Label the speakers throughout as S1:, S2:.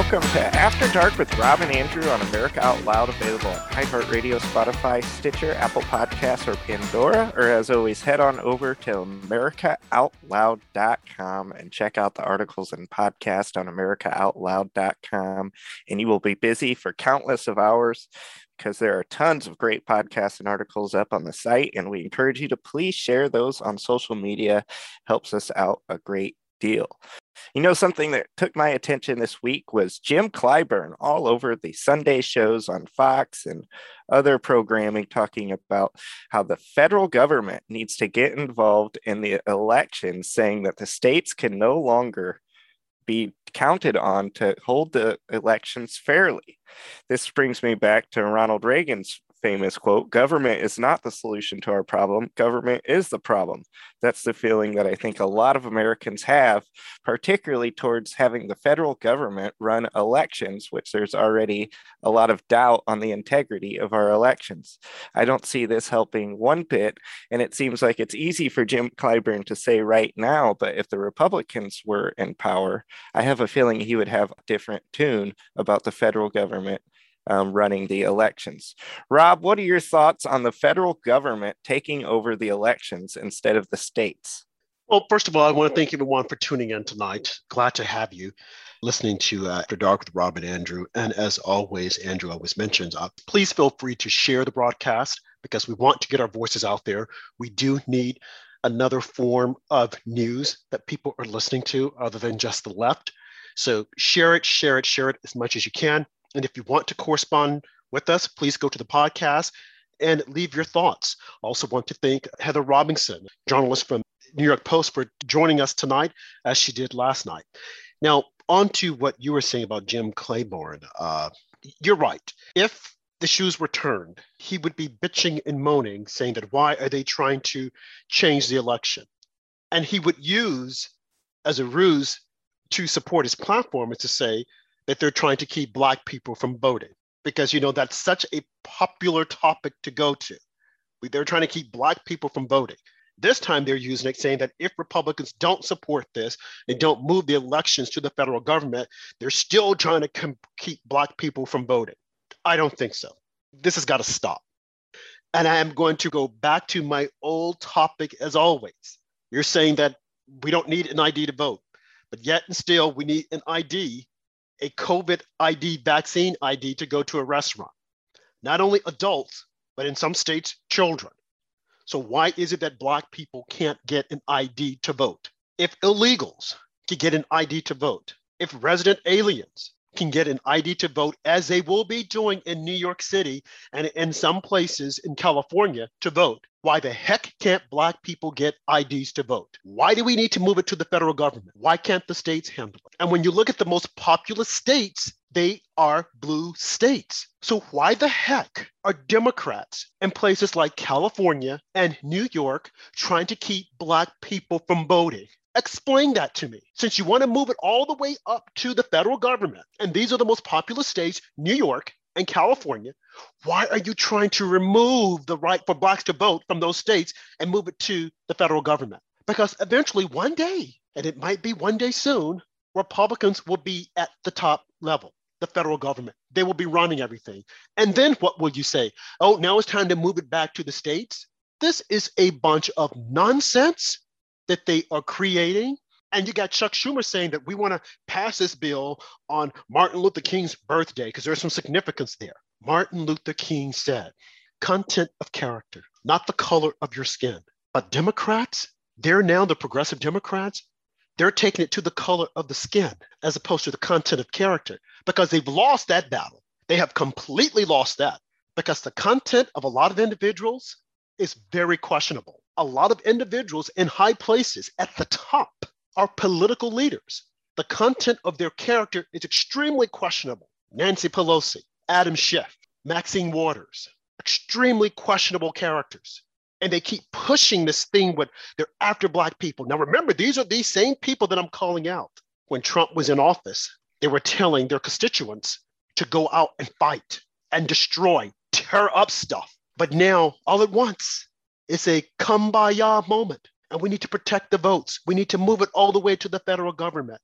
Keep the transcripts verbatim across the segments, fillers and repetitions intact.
S1: Welcome to After Dark with Rob and Andrew on America Out Loud, available on iHeartRadio, Spotify, Stitcher, Apple Podcasts, or Pandora. Or as always, head on over to America Out Loud dot com and check out the articles and podcast on America Out Loud dot com. And you will be busy for countless of hours because there are tons of great podcasts and articles up on the site. And we encourage you to please share those on social media. Helps us out a great deal. You know, something that took my attention this week was Jim Clyburn all over the Sunday shows on Fox and other programming talking about how the federal government needs to get involved in the elections, saying that the states can no longer be counted on to hold the elections fairly. This brings me back to Ronald Reagan's famous quote, "Government is not the solution to our problem. Government is the problem." That's the feeling that I think a lot of Americans have, particularly towards having the federal government run elections, which there's already a lot of doubt on the integrity of our elections. I don't see this helping one bit, and it seems like it's easy for Jim Clyburn to say right now, but if the Republicans were in power, I have a feeling he would have a different tune about the federal government Um, running the elections. Rob, what are your thoughts on the federal government taking over the elections instead of the states?
S2: Well, first of all, I want to thank everyone for tuning in tonight. Glad to have you listening to uh, After Dark with Rob and Andrew. And as always, Andrew always mentions, uh, please feel free to share the broadcast because we want to get our voices out there. We do need another form of news that people are listening to other than just the left. So share it, share it, share it as much as you can. And if you want to correspond with us, please go to the podcast and leave your thoughts. Also want to thank Heather Robinson, journalist from New York Post, for joining us tonight as she did last night. Now, on to what you were saying about Jim Clyburn. Uh, you're right. If the shoes were turned, he would be bitching and moaning, saying that why are they trying to change the election? And he would use as a ruse to support his platform is to say that they're trying to keep Black people from voting because, you know, that's such a popular topic to go to. They're trying to keep Black people from voting. This time they're using it saying that if Republicans don't support this and don't move the elections to the federal government, they're still trying to com- keep Black people from voting. I don't think so. This has got to stop. And I am going to go back to my old topic as always. You're saying that we don't need an I D to vote, but yet and still we need an I D, a COVID I D, vaccine I D to go to a restaurant. Not only adults, but in some states, children. So why is it that Black people can't get an I D to vote? If illegals can get an I D to vote, if resident aliens can get an I D to vote, as they will be doing in New York City and in some places in California to vote, why the heck can't Black people get I Ds to vote? Why do we need to move it to the federal government? Why can't the states handle it? And when you look at the most populous states, they are blue states. So why the heck are Democrats in places like California and New York trying to keep Black people from voting? Explain that to me. Since you want to move it all the way up to the federal government, and these are the most populous states, New York and California, why are you trying to remove the right for Blacks to vote from those states and move it to the federal government? Because eventually one day, and it might be one day soon, Republicans will be at the top level, the federal government. They will be running everything. And then what will you say? Oh, now it's time to move it back to the states? This is a bunch of nonsense that they are creating. And you got Chuck Schumer saying that we want to pass this bill on Martin Luther King's birthday because there's some significance there. Martin Luther King said, content of character, not the color of your skin. But Democrats, they're now the progressive Democrats, they're taking it to the color of the skin as opposed to the content of character because they've lost that battle. They have completely lost that because the content of a lot of individuals is very questionable. A lot of individuals in high places at the top are political leaders. The content of their character is extremely questionable. Nancy Pelosi, Adam Schiff, Maxine Waters, extremely questionable characters. And they keep pushing this thing with they're after Black people. Now, remember, these are these same people that I'm calling out. When Trump was in office, they were telling their constituents to go out and fight and destroy, tear up stuff. But now, all at once, it's a kumbaya moment. And we need to protect the votes. We need to move it all the way to the federal government.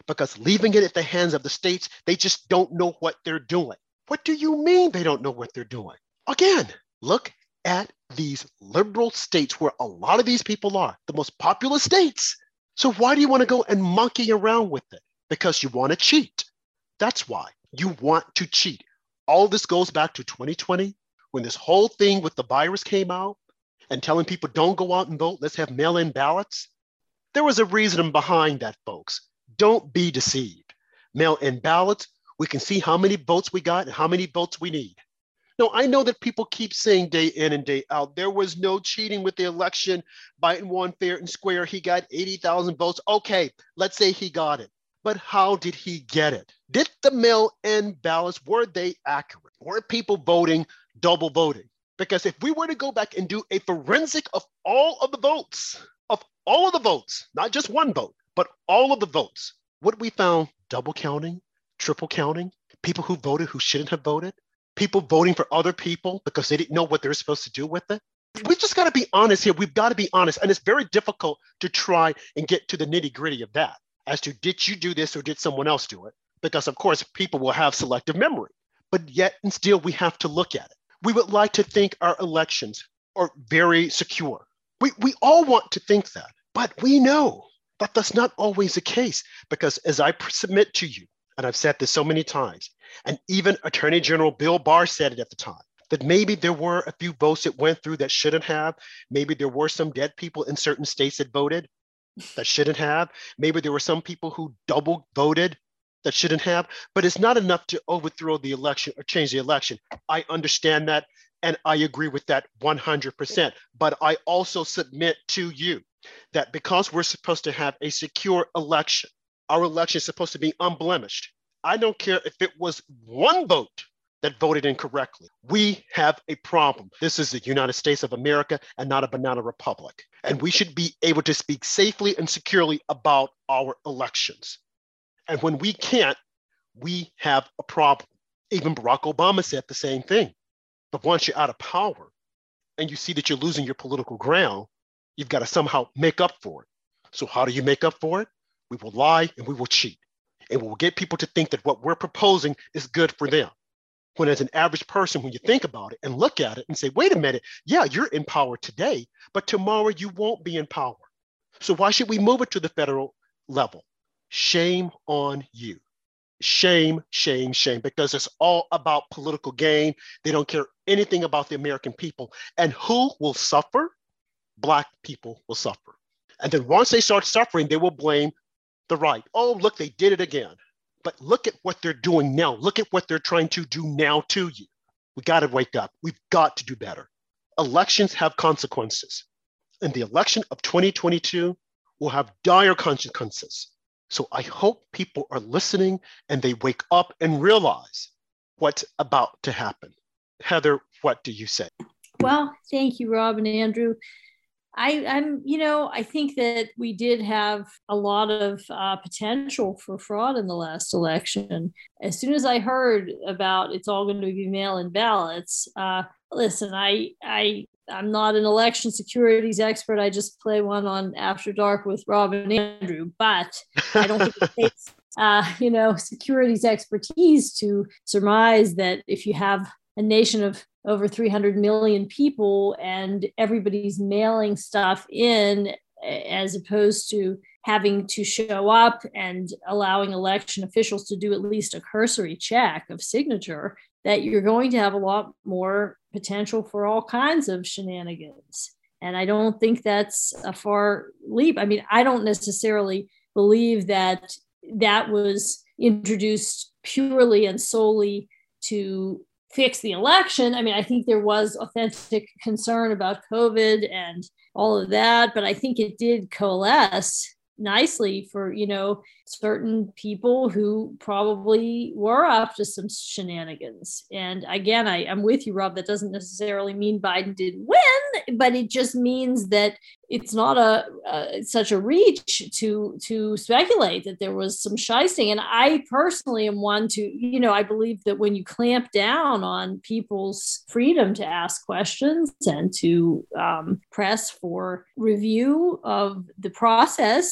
S2: because leaving it at the hands of the states, they just don't know what they're doing. What do you mean they don't know what they're doing? Again, look at these liberal states where a lot of these people are, the most populous states. So why do you want to go and monkey around with it? Because you want to cheat. That's why you want to cheat. All this goes back to twenty twenty, when this whole thing with the virus came out and telling people don't go out and vote, let's have mail-in ballots. There was a reason behind that, folks. Don't be deceived. Mail-in ballots, we can see how many votes we got and how many votes we need. Now, I know that people keep saying day in and day out, there was no cheating with the election. Biden won fair and square. He got eighty thousand votes. Okay, let's say he got it. But how did he get it? Did the mail-in ballots, were they accurate? Were people voting, double voting? Because if we were to go back and do a forensic of all of the votes, of all of the votes, not just one vote, but all of the votes, what we found, double counting, triple counting, people who voted who shouldn't have voted, people voting for other people because they didn't know what they're supposed to do with it. We just got to be honest here. We've got to be honest. And it's very difficult to try and get to the nitty gritty of that as to did you do this or did someone else do it? Because of course, people will have selective memory, but yet and still we have to look at it. We would like to think our elections are very secure. We, we all want to think that, but we know that that's not always the case because as I submit to you, and I've said this so many times, and even Attorney General Bill Barr said it at the time, that maybe there were a few votes that went through that shouldn't have. Maybe there were some dead people in certain states that voted that shouldn't have. Maybe there were some people who double voted that shouldn't have, but it's not enough to overthrow the election or change the election. I understand that, and I agree with that one hundred percent. But I also submit to you that because we're supposed to have a secure election, our election is supposed to be unblemished. I don't care if it was one vote that voted incorrectly. We have a problem. This is the United States of America and not a banana republic. And we should be able to speak safely and securely about our elections. And when we can't, we have a problem. Even Barack Obama said the same thing. But once you're out of power and you see that you're losing your political ground, you've got to somehow make up for it. So how do you make up for it? We will lie and we will cheat. And we will get people to think that what we're proposing is good for them. When as an average person, when you think about it and look at it and say, wait a minute, yeah, you're in power today, but tomorrow you won't be in power. So why should we move it to the federal level? Shame on you. Shame, shame, shame, because it's all about political gain. They don't care anything about the American people. And who will suffer? Black people will suffer. And then once they start suffering, they will blame the right. Oh, look, they did it again. But look at what they're doing now. Look at what they're trying to do now to you. We got to wake up. We've got to do better. Elections have consequences. And the election of twenty twenty-two will have dire consequences. So I hope people are listening and they wake up and realize what's about to happen. Heather, what do you say?
S3: Well, thank you, Rob and Andrew. I, I'm, you know, I think that we did have a lot of uh, potential for fraud in the last election. As soon as I heard about it's all going to be mail-in ballots, uh, listen, I, I, I'm not an election securities expert. I just play one on After Dark with Rob and Andrew, but I don't think it takes, uh, you know, securities expertise to surmise that if you have a nation of over three hundred million people and everybody's mailing stuff in as opposed to having to show up and allowing election officials to do at least a cursory check of signature, that you're going to have a lot more potential for all kinds of shenanigans. And I don't think that's a far leap. I mean, I don't necessarily believe that that was introduced purely and solely to fix the election. I mean, I think there was authentic concern about COVID and all of that, but I think it did coalesce nicely for, you know, certain people who probably were up to some shenanigans. And again, I, I'm with you, Rob. That doesn't necessarily mean Biden did win, but it just means that it's not a uh, such a reach to to speculate that there was some shysting. And I personally am one to, you know, I believe that when you clamp down on people's freedom to ask questions and to um, press for review of the process,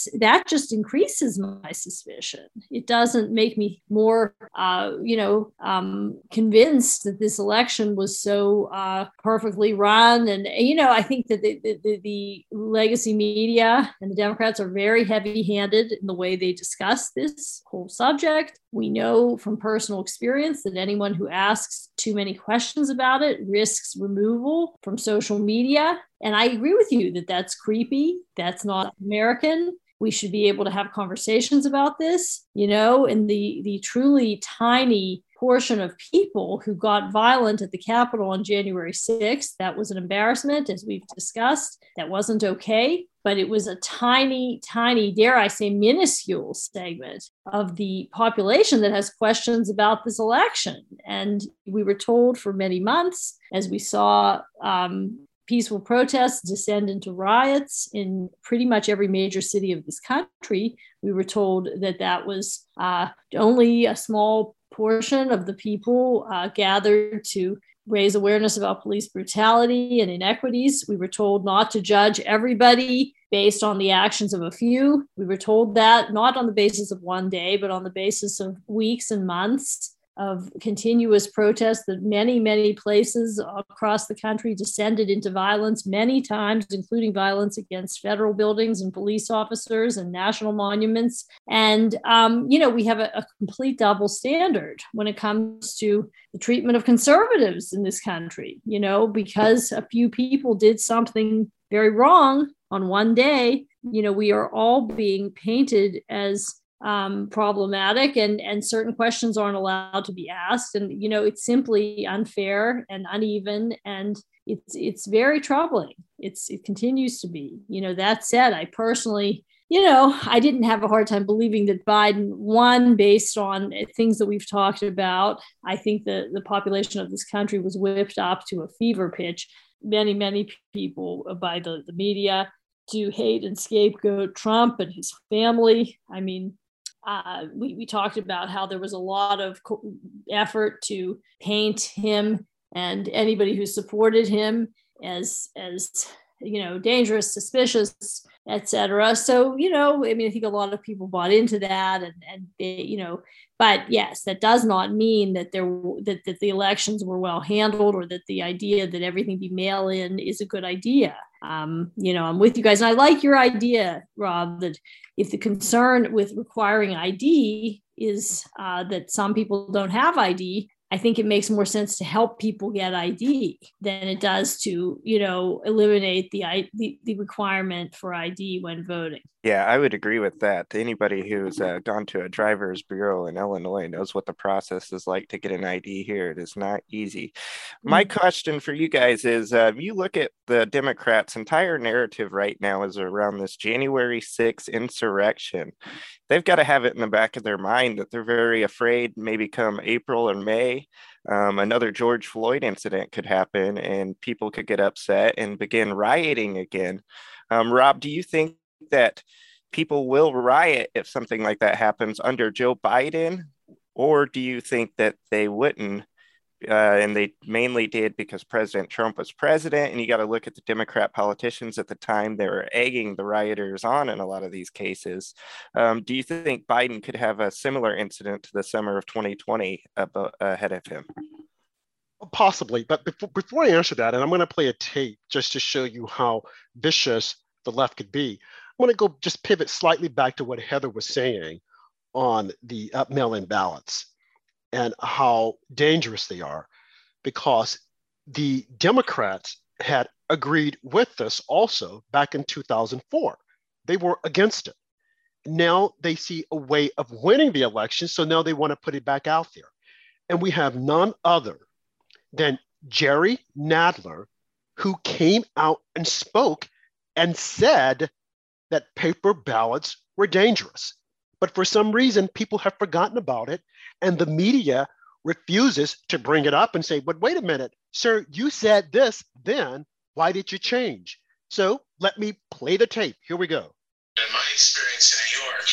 S3: that just increases my suspicion. It doesn't make me more, uh, you know, um, convinced that this election was so uh, perfectly run. And, you know, I think that the, the, the legacy media and the Democrats are very heavy-handed in the way they discuss this whole subject. We know from personal experience that anyone who asks too many questions about it risks removal from social media. And I agree with you that that's creepy. That's not American. We should be able to have conversations about this, you know, and the, the truly tiny portion of people who got violent at the Capitol on January sixth. That was an embarrassment, as we've discussed. That wasn't okay, but it was a tiny, tiny, dare I say, minuscule segment of the population that has questions about this election. And we were told for many months, as we saw um, peaceful protests descend into riots in pretty much every major city of this country, we were told that that was uh, only a small portion of the people uh, gathered to raise awareness about police brutality and inequities. We were told not to judge everybody based on the actions of a few. We were told that not on the basis of one day, but on the basis of weeks and months of continuous protests that many, many places across the country descended into violence many times, including violence against federal buildings and police officers and national monuments. And, um, you know, we have a, a complete double standard when it comes to the treatment of conservatives in this country, you know, because a few people did something very wrong on one day. You know, we are all being painted as Um, problematic, and and certain questions aren't allowed to be asked, and you know it's simply unfair and uneven, and it's it's very troubling. It's it continues to be. You know, that said, I personally, you know, I didn't have a hard time believing that Biden won based on things that we've talked about. I think the the population of this country was whipped up to a fever pitch. Many many people by the the media to hate and scapegoat Trump and his family. I mean. Uh, we, we talked about how there was a lot of co- effort to paint him and anybody who supported him as, as you know, dangerous, suspicious, et cetera. So, you know, I mean, I think a lot of people bought into that, and, and they, you know, but yes, that does not mean that there that, that the elections were well handled, or that the idea that everything be mail in is a good idea. Um, you know, I'm with you guys. And I like your idea, Rob, that if the concern with requiring I D is uh, that some people don't have I D, I think it makes more sense to help people get I D than it does to, you know, eliminate the, the, the requirement for I D when voting.
S1: Yeah, I would agree with that. Anybody who's uh, gone to a driver's bureau in Illinois knows what the process is like to get an I D here. It is not easy. My mm-hmm. question for you guys is, uh, you look at the Democrats' entire narrative right now is around this January sixth insurrection. They've got to have it in the back of their mind that they're very afraid maybe come April or May, um, another George Floyd incident could happen and people could get upset and begin rioting again. Um, Rob, do you think that people will riot if something like that happens under Joe Biden, or do you think that they wouldn't? Uh, and they mainly did because President Trump was president, and you got to look at the Democrat politicians at the time. They were egging the rioters on in a lot of these cases. Um, do you think Biden could have a similar incident to the summer of twenty twenty up, uh, ahead of him?
S2: Possibly, but before, before I answer that, and I'm going to play a tape just to show you how vicious the left could be, I'm going to go just pivot slightly back to what Heather was saying on the uh, mail-in ballots and how dangerous they are, because the Democrats had agreed with this also back in two thousand four. They were against it. Now they see a way of winning the election, so now they want to put it back out there. And we have none other than Jerry Nadler, who came out and spoke and said that paper ballots were dangerous. But for some reason, people have forgotten about it, and the media refuses to bring it up and say, but wait a minute, sir, you said this then, why did you change? So let me play the tape. Here we go.
S4: In my experience in New York,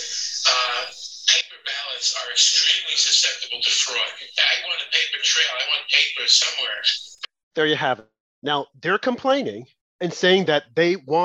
S4: uh, paper ballots are extremely susceptible to fraud. I want a paper trail. I want paper somewhere.
S2: There you have it. Now, they're complaining and saying that they want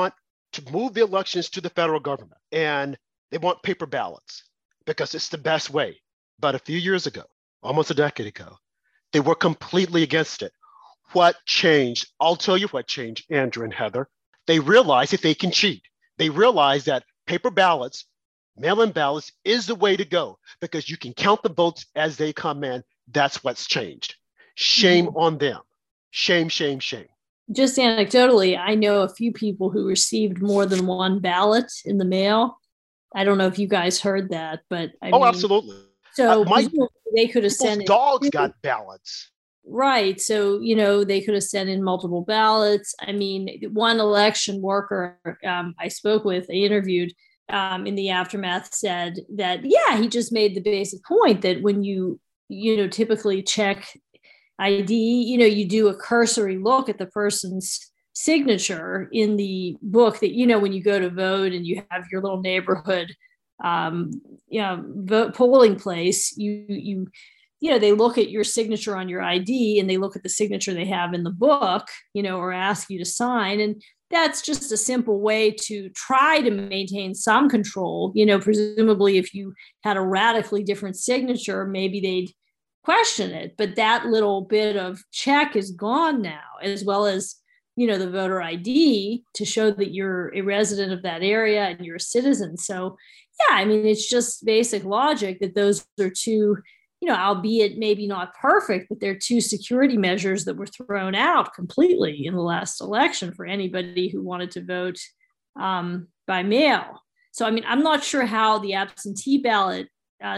S2: to move the elections to the federal government, and they want paper ballots because it's the best way. But a few years ago, almost a decade ago, they were completely against it. What changed? I'll tell you what changed, Andrew and Heather. They realized that they can cheat. They realized that paper ballots, mail-in ballots is the way to go because you can count the votes as they come in. That's what's changed. Shame mm-hmm. on them. Shame, shame, shame.
S3: Just anecdotally, I know a few people who received more than one ballot in the mail. I don't know if you guys heard that, but I
S2: oh,
S3: mean,
S2: absolutely.
S3: So
S2: uh, my,
S3: they could have sent
S2: dogs
S3: in,
S2: got ballots.
S3: Right. So, you know, they could have sent in multiple ballots. I mean, one election worker um, I spoke with, I interviewed um, in the aftermath said that, yeah, he just made the basic point that when you, you know, typically check I D, you know, you do a cursory look at the person's signature in the book that, you know, when you go to vote and you have your little neighborhood, um, you know, vote polling place, you, you, you know, they look at your signature on your I D and they look at the signature they have in the book, you know, or ask you to sign. And that's just a simple way to try to maintain some control. You know, presumably if you had a radically different signature, maybe they'd question it. But that little bit of check is gone now, as well as, you know, the voter I D to show that you're a resident of that area and you're a citizen. So, yeah, I mean, it's just basic logic that those are two, you know, albeit maybe not perfect, but they're two security measures that were thrown out completely in the last election for anybody who wanted to vote um, by mail. So, I mean, I'm not sure how the absentee ballot uh,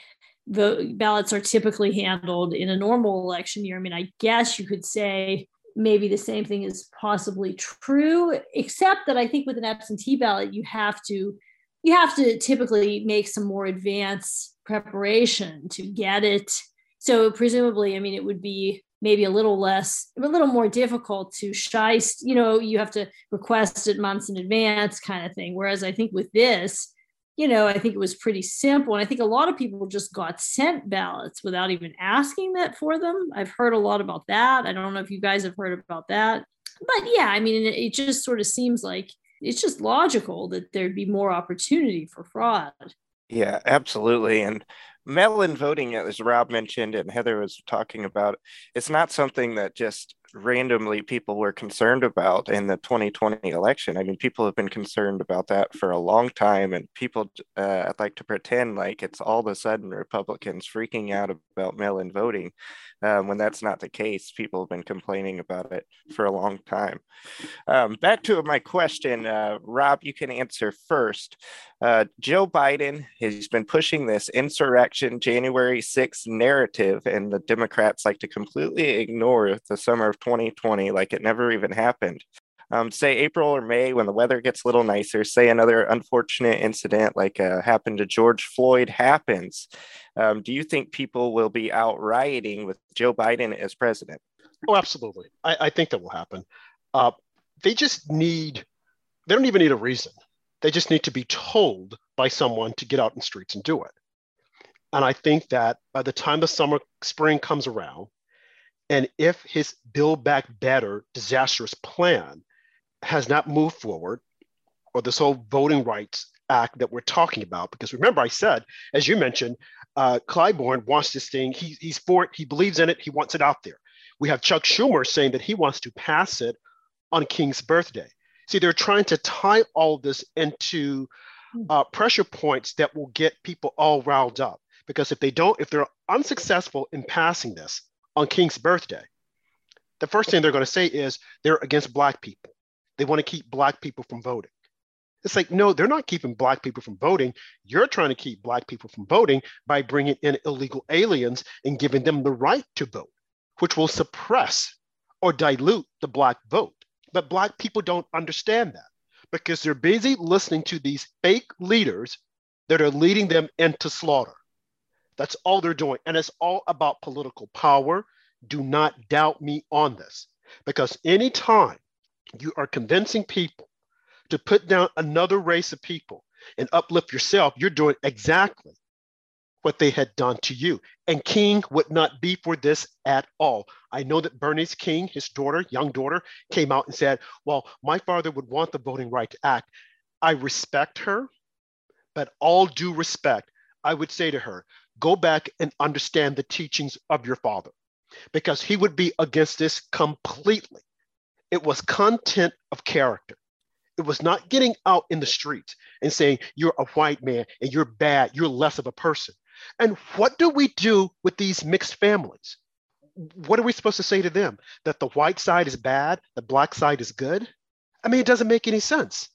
S3: the ballots are typically handled in a normal election year. I mean, I guess you could say maybe the same thing is possibly true, except that I think with an absentee ballot, you have to you have to typically make some more advanced preparation to get it. So presumably, I mean, it would be maybe a little less, a little more difficult to shiest, you know, you have to request it months in advance kind of thing. Whereas I think with this, you know, I think it was pretty simple. And I think a lot of people just got sent ballots without even asking that for them. I've heard a lot about that. I don't know if you guys have heard about that. But yeah, I mean, it just sort of seems like it's just logical that there'd be more opportunity for fraud.
S1: Yeah, absolutely. And mail-in voting, as Rob mentioned and Heather was talking about, it's not something that just randomly people were concerned about in the twenty twenty election. I mean, people have been concerned about that for a long time, and people uh, like to pretend like it's all of a sudden Republicans freaking out about mail-in voting um, when that's not the case. People have been complaining about it for a long time. Um, back to my question, uh, Rob, you can answer first. Uh, Joe Biden has been pushing this insurrection January sixth narrative, and the Democrats like to completely ignore the summer of twenty twenty like it never even happened. Um, say April or May when the weather gets a little nicer, say another unfortunate incident like uh, happened to George Floyd happens. Um, do you think people will be out rioting with Joe Biden as president?
S2: Oh, absolutely. I, I think that will happen. Uh, they just need, they don't even need a reason. They just need to be told by someone to get out in the streets and do it. And I think that by the time the summer, spring comes around, and if his Build Back Better disastrous plan has not moved forward, or this whole Voting Rights Act that we're talking about, because remember I said, as you mentioned, uh, Clyburn wants this thing, he, he's for it, he believes in it, he wants it out there. We have Chuck Schumer saying that he wants to pass it on King's birthday. See, they're trying to tie all this into uh, pressure points that will get people all riled up. Because if they don't, if they're unsuccessful in passing this on King's birthday, the first thing they're going to say is they're against Black people. They want to keep Black people from voting. It's like, no, they're not keeping Black people from voting. You're trying to keep Black people from voting by bringing in illegal aliens and giving them the right to vote, which will suppress or dilute the Black vote. But Black people don't understand that because they're busy listening to these fake leaders that are leading them into slaughter. That's all they're doing. And it's all about political power. Do not doubt me on this, because anytime you are convincing people to put down another race of people and uplift yourself, you're doing exactly what they had done to you. And King would not be for this at all. I know that Bernice King, his daughter, young daughter, came out and said, well, my father would want the Voting Rights Act. I respect her, but all due respect, I would say to her, go back and understand the teachings of your father, because he would be against this completely. It was content of character. It was not getting out in the streets and saying, you're a white man and you're bad, you're less of a person. And what do we do with these mixed families? What are we supposed to say to them? That the white side is bad, the black side is good? I mean, it doesn't make any sense.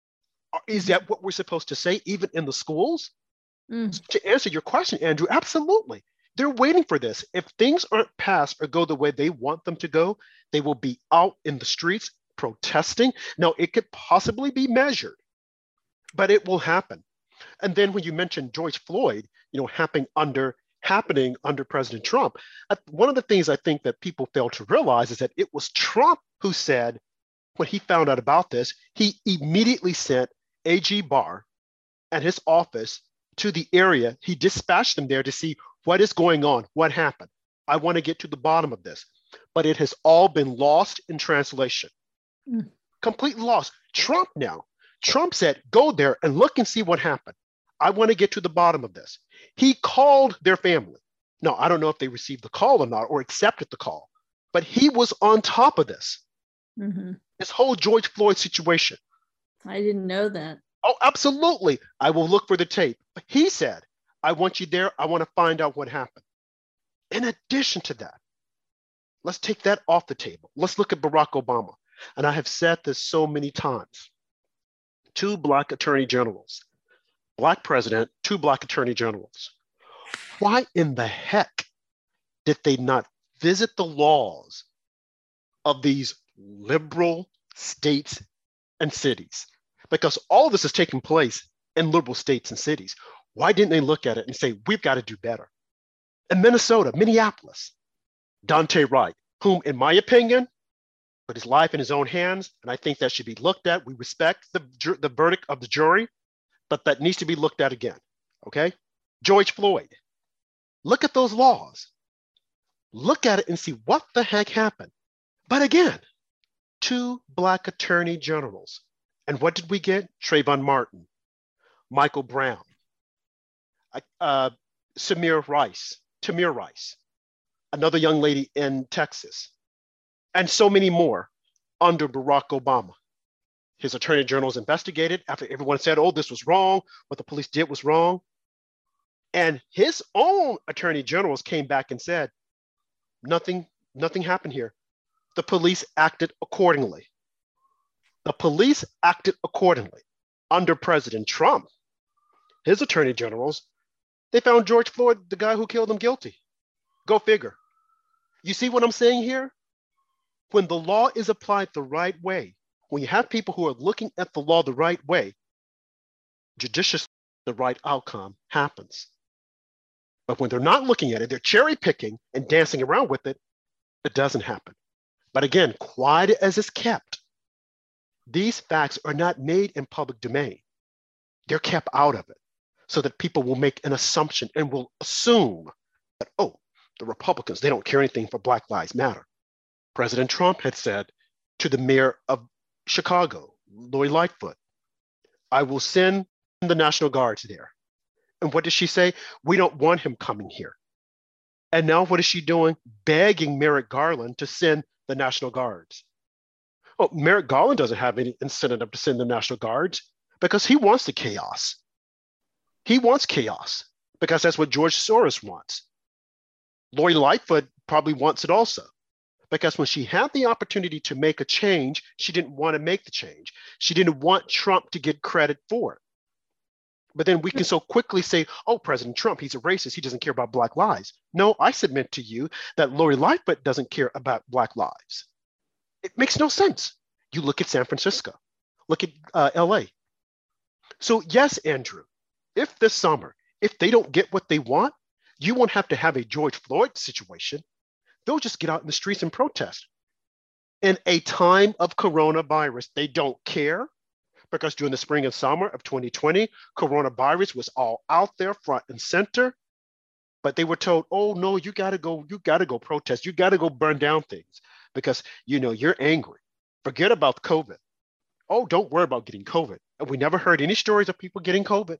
S2: Is that what we're supposed to say, even in the schools? Mm. To answer your question, Andrew, absolutely. They're waiting for this. If things aren't passed or go the way they want them to go, they will be out in the streets protesting. Now, it could possibly be measured, but it will happen. And then when you mentioned George Floyd, you know, happening under happening under President Trump, one of the things I think that people fail to realize is that it was Trump who said, when he found out about this, he immediately sent A G Barr and his office to the area. He dispatched them there to see what is going on, what happened. I want to get to the bottom of this. But it has all been lost in translation. Mm. Completely lost. Trump now, Trump said, go there and look and see what happened. I want to get to the bottom of this. He called their family. Now, I don't know if they received the call or not, or accepted the call, but he was on top of this. Mm-hmm. This whole George Floyd situation.
S3: I didn't know that.
S2: Oh, absolutely. I will look for the tape. But he said, I want you there. I want to find out what happened. In addition to that, let's take that off the table. Let's look at Barack Obama. And I have said this so many times. Two Black attorney generals, Black president, two Black attorney generals. Why in the heck did they not visit the laws of these liberal states and cities? Because all of this is taking place in liberal states and cities. Why didn't they look at it and say, we've got to do better? In Minnesota, Minneapolis, Daunte Wright, whom, in my opinion, put his life in his own hands, and I think that should be looked at. We respect the, the verdict of the jury, but that needs to be looked at again, okay? George Floyd, look at those laws. Look at it and see what the heck happened. But again, two Black attorney generals. And what did we get? Trayvon Martin, Michael Brown, uh, Samir Rice, Tamir Rice, another young lady in Texas, and so many more under Barack Obama. His attorney generals investigated after everyone said, oh, this was wrong, what the police did was wrong. And his own attorney generals came back and said, nothing, nothing happened here. The police acted accordingly. The police acted accordingly. Under President Trump, his attorney generals, they found George Floyd, the guy who killed him, guilty. Go figure. You see what I'm saying here? When the law is applied the right way, when you have people who are looking at the law the right way, judiciously, the right outcome happens. But when they're not looking at it, they're cherry picking and dancing around with it, it doesn't happen. But again, quiet as it's kept, these facts are not made in public domain. They're kept out of it so that people will make an assumption and will assume that, oh, the Republicans, they don't care anything for Black Lives Matter. President Trump had said to the mayor of Chicago, Lori Lightfoot, I will send the National Guards there. And what did she say? We don't want him coming here. And now what is she doing? Begging Merrick Garland to send the National Guards. Well, Merrick Garland doesn't have any incentive to send the National Guards because he wants the chaos. He wants chaos because that's what George Soros wants. Lori Lightfoot probably wants it also because when she had the opportunity to make a change, she didn't want to make the change. She didn't want Trump to get credit for it. But then we can so quickly say, oh, President Trump, he's a racist. He doesn't care about Black lives. No, I submit to you that Lori Lightfoot doesn't care about Black lives. It makes no sense. You look at San Francisco, look at uh, L A. So yes, Andrew, if this summer, if they don't get what they want, you won't have to have a George Floyd situation. They'll just get out in the streets and protest. In a time of coronavirus, they don't care because during the spring and summer of twenty twenty, coronavirus was all out there front and center. but they were told, oh, no, you got to go, you got to go protest. You got to go burn down things because, you know, you're angry. Forget about COVID. Oh, don't worry about getting COVID. And we never heard any stories of people getting COVID.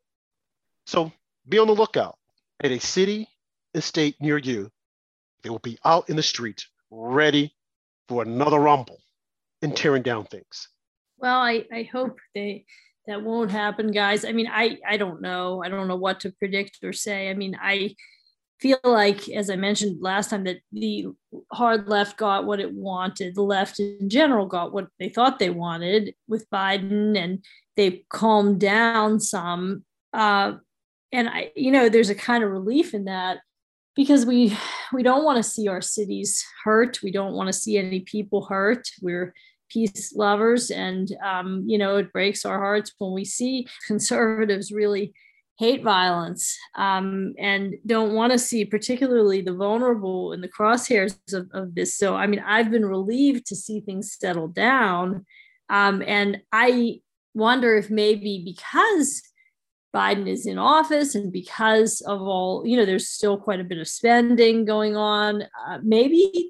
S2: So be on the lookout. At a city and state near you, they will be out in the streets ready for another rumble and tearing down things.
S3: Well, I, I hope they that won't happen, guys. I mean, I, I don't know. I don't know what to predict or say. I mean, I feel like, as I mentioned last time, that the hard left got what it wanted. The left in general got what they thought they wanted with Biden, and they calmed down some. Uh, and I, you know, there's a kind of relief in that because we we don't want to see our cities hurt. We don't want to see any people hurt. We're peace lovers, and um, you know, it breaks our hearts when we see conservatives really hate violence um, and don't want to see particularly the vulnerable in the crosshairs of, of this. So, I mean, I've been relieved to see things settle down. Um, and I wonder if maybe because Biden is in office and because of all, you know, there's still quite a bit of spending going on, uh, maybe,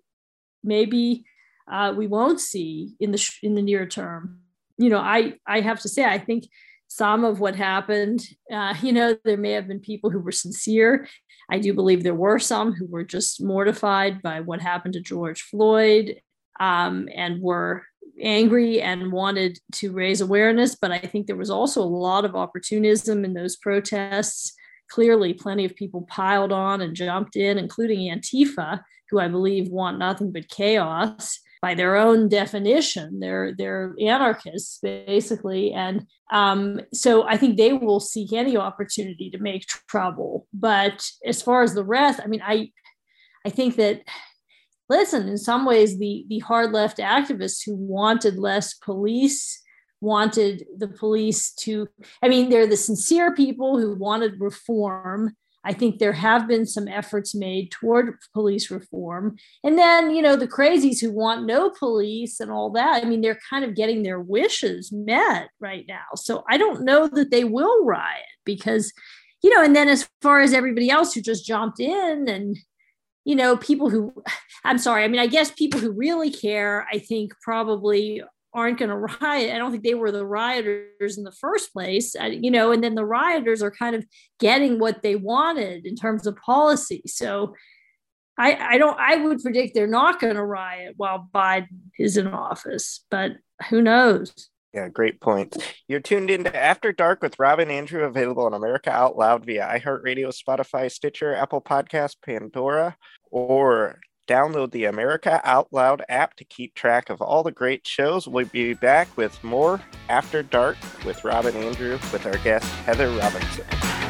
S3: maybe uh, we won't see in the in the near term. You know, I, I have to say, I think some of what happened, uh, you know, there may have been people who were sincere. I do believe there were some who were just mortified by what happened to George Floyd um, and were angry and wanted to raise awareness. But I think there was also a lot of opportunism in those protests. Clearly, plenty of people piled on and jumped in, including Antifa, who I believe want nothing but chaos. By their own definition, they're they're anarchists basically, and um, so I think they will seek any opportunity to make trouble. But as far as the rest, I mean, I I think that listen, in some ways, the the hard left activists who wanted less police wanted the police to. I mean, they're the sincere people who wanted reform. I think there have been some efforts made toward police reform. And then, you know, the crazies who want no police and all that, I mean, they're kind of getting their wishes met right now. So I don't know that they will riot because, you know, and then as far as everybody else who just jumped in and, you know, people who, I'm sorry, I mean, I guess people who really care, I think probably aren't going to riot. I don't think they were the rioters in the first place, you know, and then the rioters are kind of getting what they wanted in terms of policy. So I, I don't, I would predict they're not going to riot while Biden is in office, but who knows?
S1: Yeah, great point. You're tuned into After Dark with Rob and Andrew, available on America Out Loud via iHeartRadio, Spotify, Stitcher, Apple Podcasts, Pandora, or download the America Out Loud app to keep track of all the great shows. We'll be back with more After Dark with Rob and Andrew with our guest, Heather Robinson.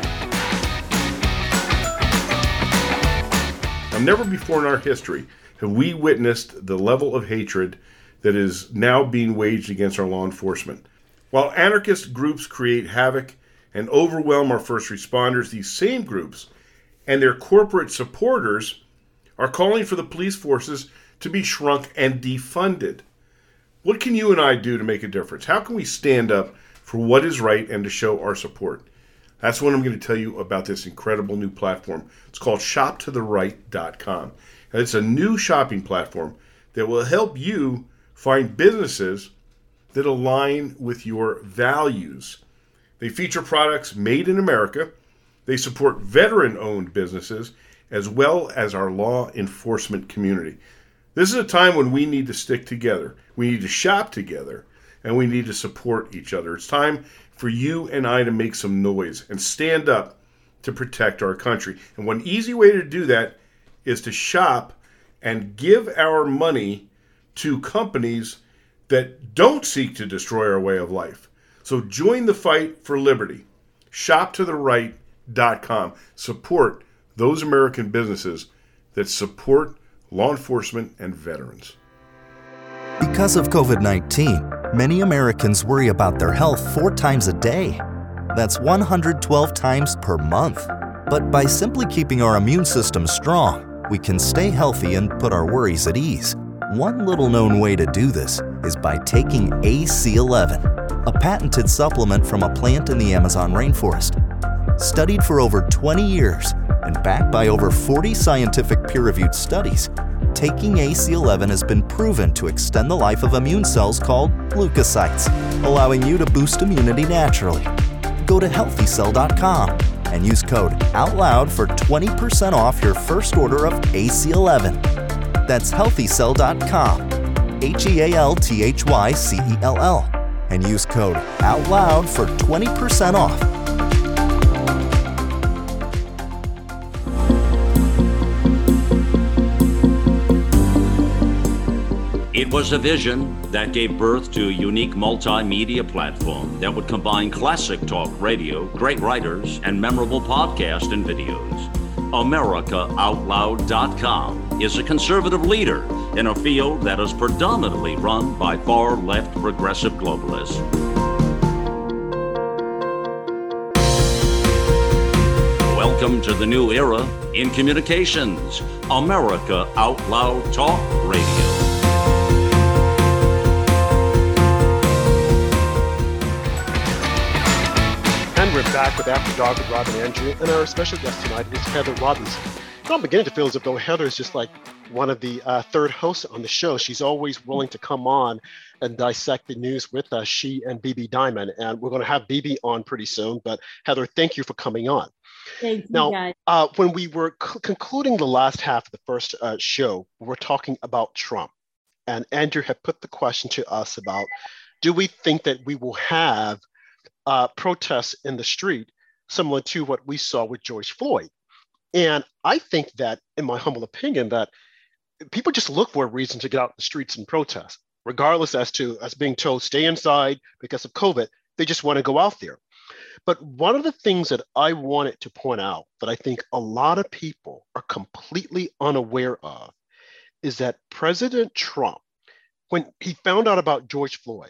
S5: Now, never before in our history have we witnessed the level of hatred that is now being waged against our law enforcement. While anarchist groups create havoc and overwhelm our first responders, these same groups and their corporate supporters are calling for the police forces to be shrunk and defunded. What can you and I do to make a difference? How can we stand up for what is right and to show our support? That's what I'm going to tell you about this incredible new platform. It's called shop to the right dot com. And it's a new shopping platform that will help you find businesses that align with your values. They feature products made in America. They support veteran-owned businesses as well as our law enforcement community. This is a time when we need to stick together. We need to shop together, and we need to support each other. It's time for you and I to make some noise and stand up to protect our country. And one easy way to do that is to shop and give our money to companies that don't seek to destroy our way of life. So join the fight for liberty. shop to the right dot com. Support those American businesses that support law enforcement and veterans.
S6: Because of covid nineteen, many Americans worry about their health four times a day. That's one hundred twelve times per month. But by simply keeping our immune system strong, we can stay healthy and put our worries at ease. One little known way to do this is by taking A C eleven, a patented supplement from a plant in the Amazon rainforest. Studied for over twenty years, And backed by over forty scientific peer-reviewed studies, taking A C eleven has been proven to extend the life of immune cells called leukocytes, allowing you to boost immunity naturally. Go to healthy cell dot com and use code OUTLOUD for twenty percent off your first order of A C eleven. That's healthy cell dot com, H E A L T H Y C E L L, and use code OUTLOUD for twenty percent off.
S7: It was a vision that gave birth to a unique multimedia platform that would combine classic talk radio, great writers, and memorable podcasts and videos. America Out Loud dot com is a conservative leader in a field that is predominantly run by far-left progressive globalists. Welcome to the new era in communications, America Out Loud Talk Radio.
S2: And we're back with After Dark with Rob and Andrew, and our special guest tonight is Heather Robinson. I'm beginning to feel as though Heather is just like one of the uh, third hosts on the show. She's always willing to come on and dissect the news with us, she and B B Diamond. And we're going to have B B on pretty soon. But Heather, thank you for coming on.
S3: Thank you,
S2: now,
S3: guys.
S2: Uh, when we were c- concluding the last half of the first uh, show, we were talking about Trump. And Andrew had put the question to us about, do we think that we will have uh, protests in the street similar to what we saw with George Floyd? And I think that, in my humble opinion, that people just look for a reason to get out in the streets and protest, regardless as to us being told stay inside because of COVID. They just want to go out there. But one of the things that I wanted to point out that I think a lot of people are completely unaware of is that President Trump, when he found out about George Floyd,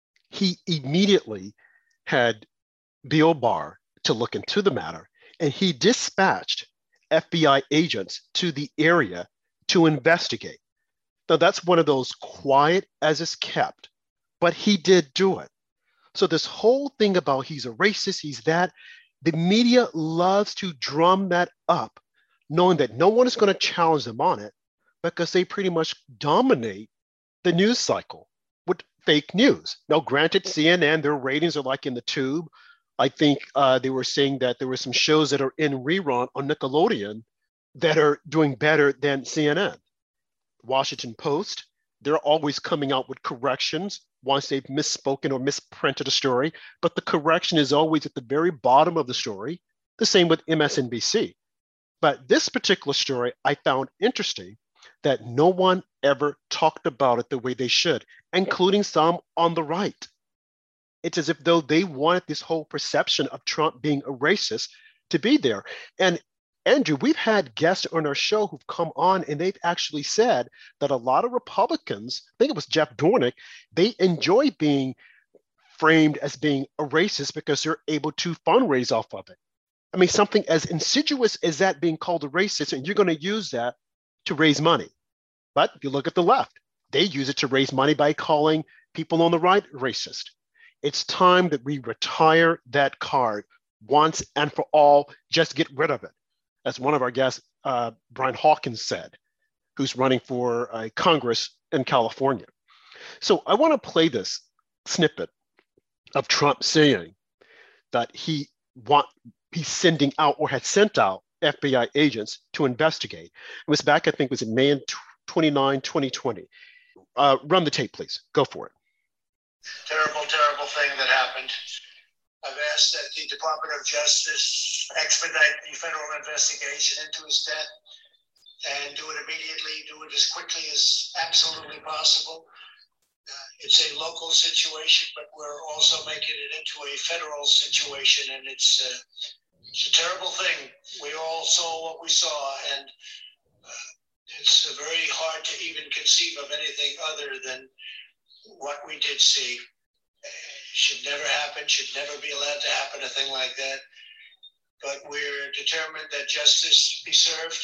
S2: he immediately had Bill Barr to look into the matter, and he dispatched F B I agents to the area to investigate. Now, that's one of those quiet as is kept, but he did do it. So this whole thing about he's a racist, he's that, the media loves to drum that up, knowing that no one is going to challenge them on it because they pretty much dominate the news cycle with fake news. Now, granted, C N N, their ratings are like in the tube. I think uh, they were saying that there were some shows that are in rerun on Nickelodeon that are doing better than C N N. Washington Post, they're always coming out with corrections once they've misspoken or misprinted a story, but the correction is always at the very bottom of the story. The same with M S N B C. But this particular story I found interesting that no one ever talked about it the way they should, including some on the right. It's as if though they wanted this whole perception of Trump being a racist to be there. And Andrew, we've had guests on our show who've come on and they've actually said that a lot of Republicans, I think it was Jeff Dornick, they enjoy being framed as being a racist because they're able to fundraise off of it. I mean, something as insidious as that being called a racist, and you're going to use that to raise money. But if you look at the left, they use it to raise money by calling people on the right racist. It's time that we retire that card once and for all, just get rid of it. As one of our guests, uh, Brian Hawkins said, who's running for uh, Congress in California. So I want to play this snippet of Trump saying that he want he's sending out or had sent out F B I agents to investigate. It was back, I think, it was in May twenty-ninth, twenty twenty. Uh, run the tape, please. Go for it.
S4: Terrible, terrible thing that happened. I've asked that the Department of Justice expedite the federal investigation into his death and do it immediately, do it as quickly as absolutely possible. Uh, it's a local situation, but we're also making it into a federal situation, and it's, uh, it's a terrible thing. We all saw what we saw, and uh, it's uh, very hard to even conceive of anything other than what we did see. Should never happen, should never be allowed to happen, a thing like that. But we're determined that justice be served.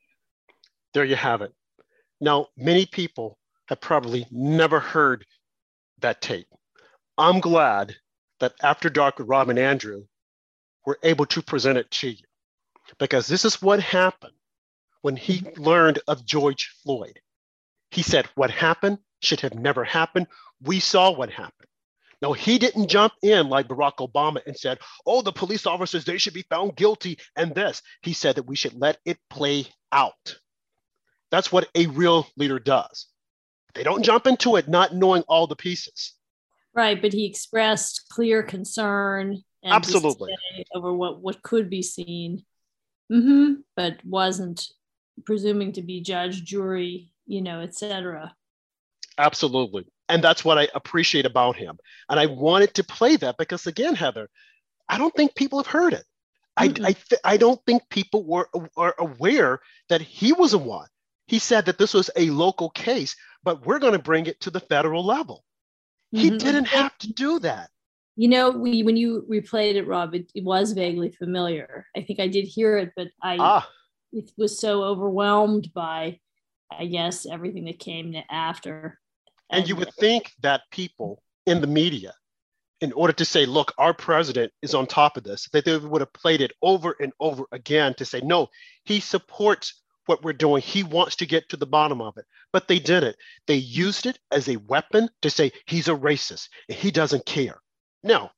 S2: There you have it. Now, many people have probably never heard that tape. I'm glad that After Dark with Rob and Andrew were able to present it to you. because this is what happened when he learned of George Floyd. He said, what happened should have never happened. We saw what happened. Now, he didn't jump in like Barack Obama and said, oh, the police officers, they should be found guilty and this. He said that we should let it play out. That's what a real leader does. They don't jump into it not knowing all the pieces.
S3: Right, but he expressed clear concern and
S2: absolutely
S3: over what, what could be seen, mm-hmm. but wasn't presuming to be judge, jury, you know, et cetera.
S2: Absolutely. And that's what I appreciate about him. And I wanted to play that because, again, Heather, I don't think people have heard it. Mm-hmm. I, I, th- I don't think people were, were aware that he was the one. He said that this was a local case, but we're going to bring it to the federal level. Mm-hmm. He didn't have to do that.
S3: You know, we when you replayed it, Rob, it, it was vaguely familiar. I think I did hear it, but I ah. it was so overwhelmed by, I guess, everything that came after.
S2: And you would think that people in the media, in order to say, look, our president is on top of this, that they would have played it over and over again to say, no, he supports what we're doing. He wants to get to the bottom of it. But they didn't. They used it as a weapon to say he's a racist and he doesn't care. Now,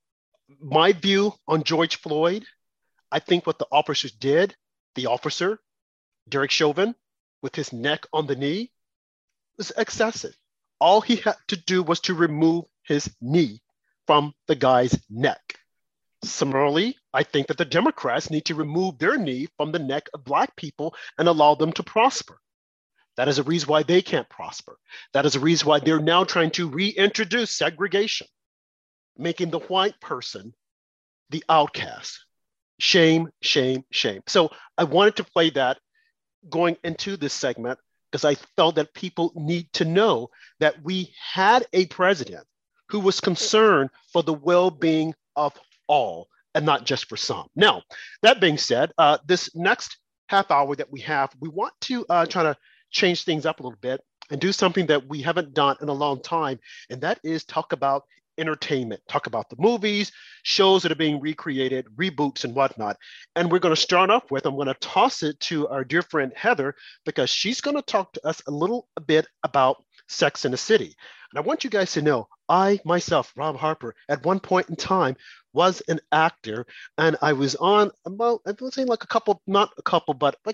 S2: my view on George Floyd, I think what the officers did, the officer, Derek Chauvin, with his neck on the knee, was excessive. All he had to do was to remove his knee from the guy's neck. Similarly, I think that the Democrats need to remove their knee from the neck of Black people and allow them to prosper. That is a reason why they can't prosper. That is a reason why they're now trying to reintroduce segregation, making the white person the outcast. Shame, shame, shame. So I wanted to play that going into this segment, because I felt that people need to know that we had a president who was concerned for the well-being of all and not just for some. Now, that being said, uh, this next half hour that we have, we want to uh, try to change things up a little bit and do something that we haven't done in a long time, and that is talk about entertainment, talk about the movies, shows that are being recreated, reboots and whatnot. And we're going to start off with, I'm going to toss it to our dear friend Heather, because she's going to talk to us a little a bit about Sex and the City. And I want you guys to know, I myself, Rob Harper, at one point in time was an actor, and I was on, well, I would say like a couple, not a couple, but like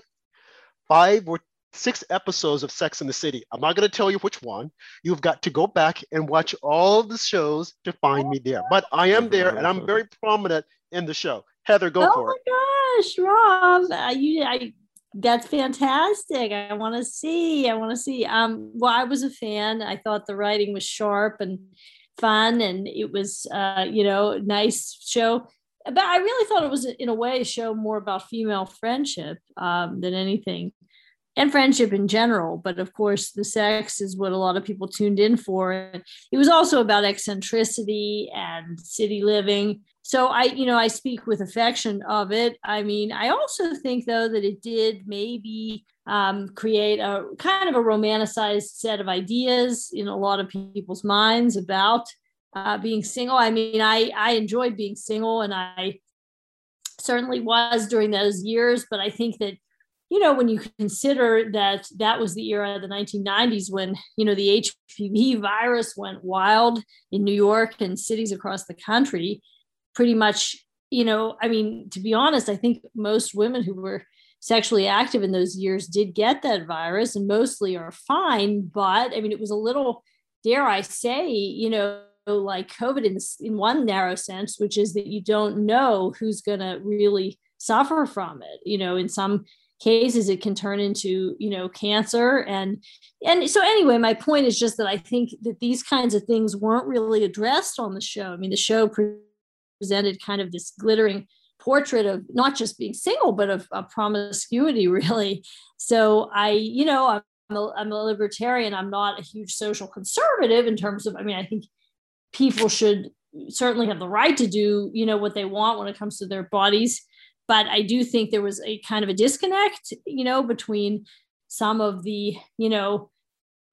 S2: five or six episodes of Sex and the City. I'm not going to tell you which one. You've got to go back and watch all the shows to find me there. But I am there, and I'm very prominent in the show. Heather, go
S3: oh
S2: for it.
S3: Oh my gosh, Rob, uh, you, I, that's fantastic. I want to see. I want to see. Um, well, I was a fan. I thought the writing was sharp and fun, and it was, uh, you know, nice show. But I really thought it was, in a way, a show more about female friendship um, than anything. And friendship in general. But of course, the sex is what a lot of people tuned in for. It was also about eccentricity and city living. So I, you know, I speak with affection of it. I mean, I also think, though, that it did maybe um, create a kind of a romanticized set of ideas in a lot of people's minds about uh, being single. I mean, I, I enjoyed being single, and I certainly was during those years. But I think that, you know, when you consider that that was the era of the nineteen nineties when, you know, the H P V virus went wild in New York and cities across the country, pretty much, you know, I mean, to be honest, I think most women who were sexually active in those years did get that virus and mostly are fine. But I mean, it was a little, dare I say, you know, like COVID in, in one narrow sense, which is that you don't know who's going to really suffer from it. You know, in some cases it can turn into, you know, cancer. And, and so anyway, my point is just that I think that these kinds of things weren't really addressed on the show. I mean, the show pre- presented kind of this glittering portrait of not just being single, but of, of promiscuity, really. So I, you know, I'm a, I'm a libertarian. I'm not a huge social conservative in terms of, I mean, I think people should certainly have the right to do, you know, what they want when it comes to their bodies. But I do think there was a kind of a disconnect, you know, between some of the, you know,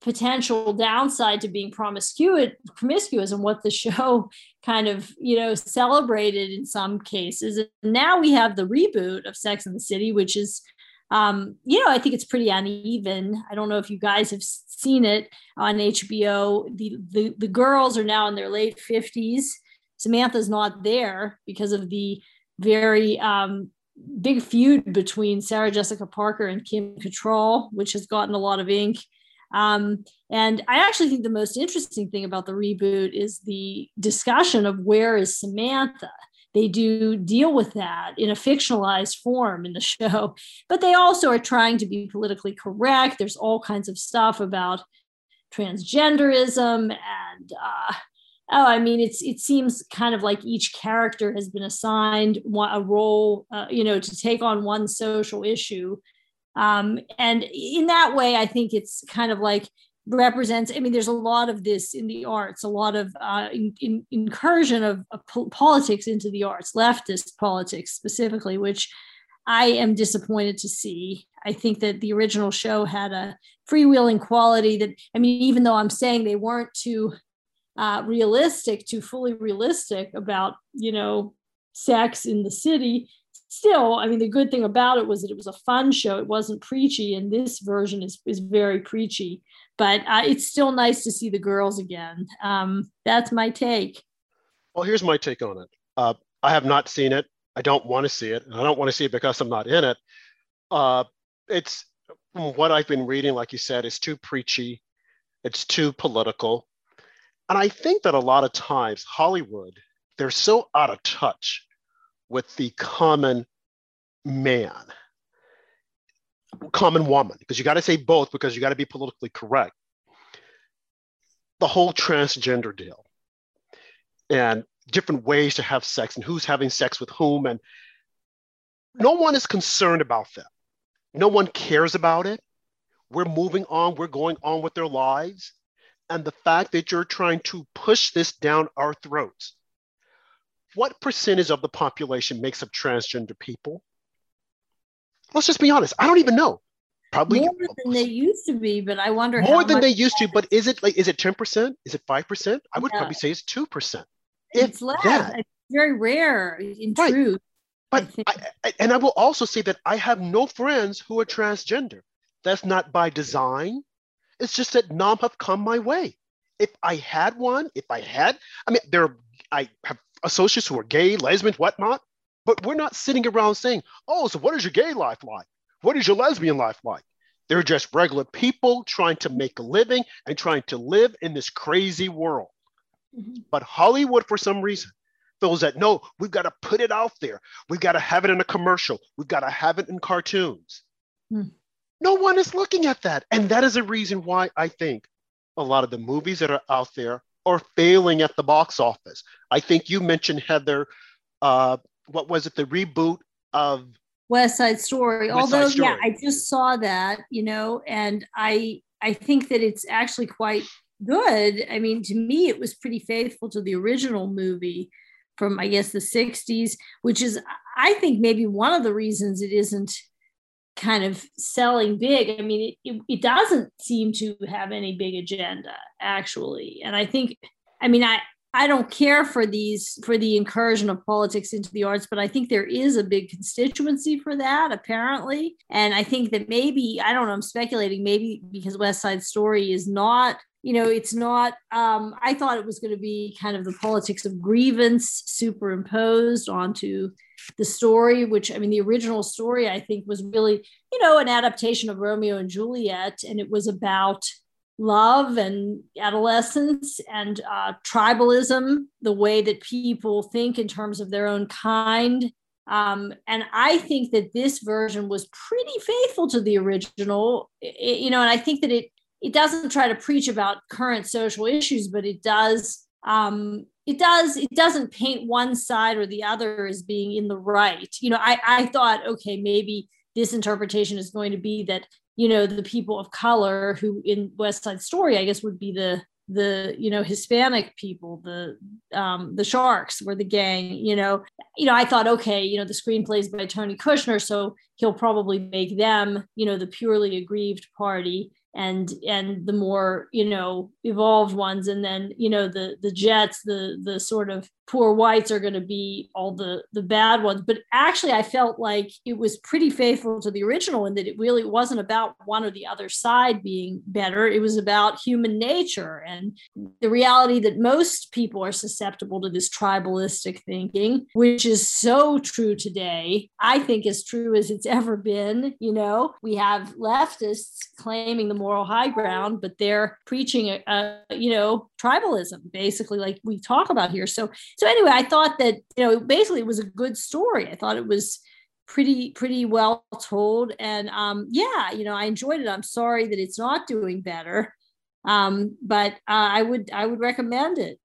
S3: potential downside to being promiscuous, promiscuous and what the show kind of, you know, celebrated in some cases. And now we have the reboot of Sex and the City, which is, um, you know, I think it's pretty uneven. I don't know if you guys have seen it on H B O. The, the, the girls are now in their late fifties. Samantha's not there because of the very um, big feud between Sarah Jessica Parker and Kim Cattrall, which has gotten a lot of ink. Um, and I actually think the most interesting thing about the reboot is the discussion of where is Samantha. They do deal with that in a fictionalized form in the show, but they also are trying to be politically correct. There's all kinds of stuff about transgenderism and, uh, oh, I mean, it's it seems kind of like each character has been assigned a role, uh, you know, to take on one social issue. Um, and in that way, I think it's kind of like represents, I mean, there's a lot of this in the arts, a lot of uh, in, in, incursion of, of po- politics into the arts, leftist politics specifically, which I am disappointed to see. I think that the original show had a freewheeling quality that, I mean, even though I'm saying they weren't too uh, realistic, too fully realistic about, you know, sex in the city, still, I mean, the good thing about it was that it was a fun show. It wasn't preachy, and this version is, is very preachy. But uh, it's still nice to see the girls again. Um, that's my take.
S2: Well, here's my take on it. Uh, I have not seen it. I don't want to see it. I don't want to see it because I'm not in it. Uh, it's from what I've been reading, like you said, it's too preachy. It's too political. And I think that a lot of times Hollywood, they're so out of touch with the common man, common woman, because you got to say both because you got to be politically correct. The whole transgender deal and different ways to have sex and who's having sex with whom. And no one is concerned about that. No one cares about it. We're moving on. We're going on with their lives. And the fact that you're trying to push this down our throats. What percentage of the population makes up transgender people? Let's just be honest. I don't even know. Probably
S3: more than they used to be, but I wonder
S2: more
S3: how
S2: than
S3: much
S2: they used to. But is it like is it ten percent? Is it five percent? I would
S3: Yeah.
S2: probably say it's two percent.
S3: it's less.
S2: that.
S3: It's very rare in
S2: Right.
S3: truth.
S2: But
S3: I think.
S2: I, I, and I will also say that I have no friends who are transgender. That's not by design. It's just that none have come my way. If I had one, if I had, I mean, there I have associates who are gay, lesbian, whatnot, but we're not sitting around saying, oh, so what is your gay life like? What is your lesbian life like? They're just regular people trying to make a living and trying to live in this crazy world.
S3: Mhm.
S2: But Hollywood, for some reason, feels that, no, we've got to put it out there. We've got to have it in a commercial. We've got to have it in cartoons.
S3: Hmm.
S2: No one is looking at that. And that is a reason why I think a lot of the movies that are out there are failing at the box office. I think you mentioned, Heather, uh, what was it, the reboot of
S3: West Side Story.
S2: West Side
S3: Although,
S2: Story.
S3: yeah, I just saw that, you know, and I I think that it's actually quite good. I mean, to me, it was pretty faithful to the original movie from, I guess, the sixties, which is, I think, maybe one of the reasons it isn't kind of selling big. I mean, it, it, it doesn't seem to have any big agenda, actually. And I think, I mean, I, I don't care for these, for the incursion of politics into the arts, but I think there is a big constituency for that, apparently. And I think that maybe, I don't know, I'm speculating, maybe because West Side Story is not, you know, it's not, um, I thought it was going to be kind of the politics of grievance superimposed onto the story, which, I mean, the original story, I think, was really, you know, an adaptation of Romeo and Juliet. And it was about love and adolescence and uh, tribalism, the way that people think in terms of their own kind. Um, and I think that this version was pretty faithful to the original, it, you know, and I think that it, it doesn't try to preach about current social issues, but it does, um, it does, it doesn't paint one side or the other as being in the right. You know, I, I thought, okay, maybe this interpretation is going to be that, you know, the people of color who in West Side Story, I guess, would be the, the, you know, Hispanic people, the, um, the Sharks were the gang, you know, you know, I thought, okay, you know, the screenplay is by Tony Kushner, so he'll probably make them, you know, the purely aggrieved party. and and the more, you know, evolved ones, and then, you know, the the Jets, the the sort of poor whites are going to be all the the bad ones. But actually I felt like it was pretty faithful to the original, in that it really wasn't about one or the other side being better. It was about human nature and the reality that most people are susceptible to this tribalistic thinking, which is so true today. I think as true as it's ever been. You know, we have leftists claiming the moral high ground, but they're preaching a, a you know, tribalism, basically, like we talk about here. So So anyway, I thought that, you know, basically it was a good story. I thought it was pretty, pretty well told. And um, yeah, you know, I enjoyed it. I'm sorry that it's not doing better. Um, but uh, I would, I would recommend it.